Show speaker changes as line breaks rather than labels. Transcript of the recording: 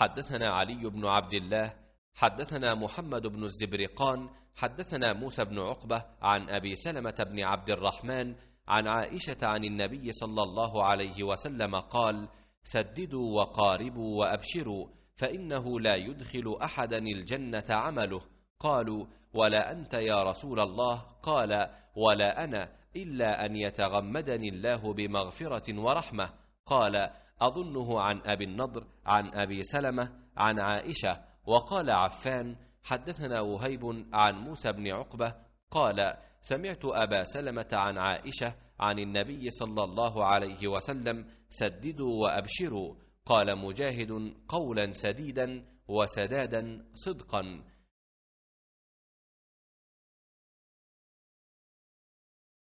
حدثنا علي بن عبد الله حدثنا محمد بن الزبرقان حدثنا موسى بن عقبة عن أبي سلمة بن عبد الرحمن عن عائشة عن النبي صلى الله عليه وسلم قال: سددوا وقاربوا وأبشروا، فإنه لا يدخل أحدا الجنة عمله. قالوا: ولا أنت يا رسول الله؟ قال: ولا أنا، إلا أن يتغمدني الله بمغفرة ورحمة. قال: أظنه عن أبي النضر عن أبي سلمة عن عائشة. وقال عفان: حدثنا وهيب عن موسى بن عقبة قال: سمعت أبا سلمة عن عائشة عن النبي صلى الله عليه وسلم: سددوا وأبشروا. قال مجاهد: قولا سديدا وسدادا صدقا.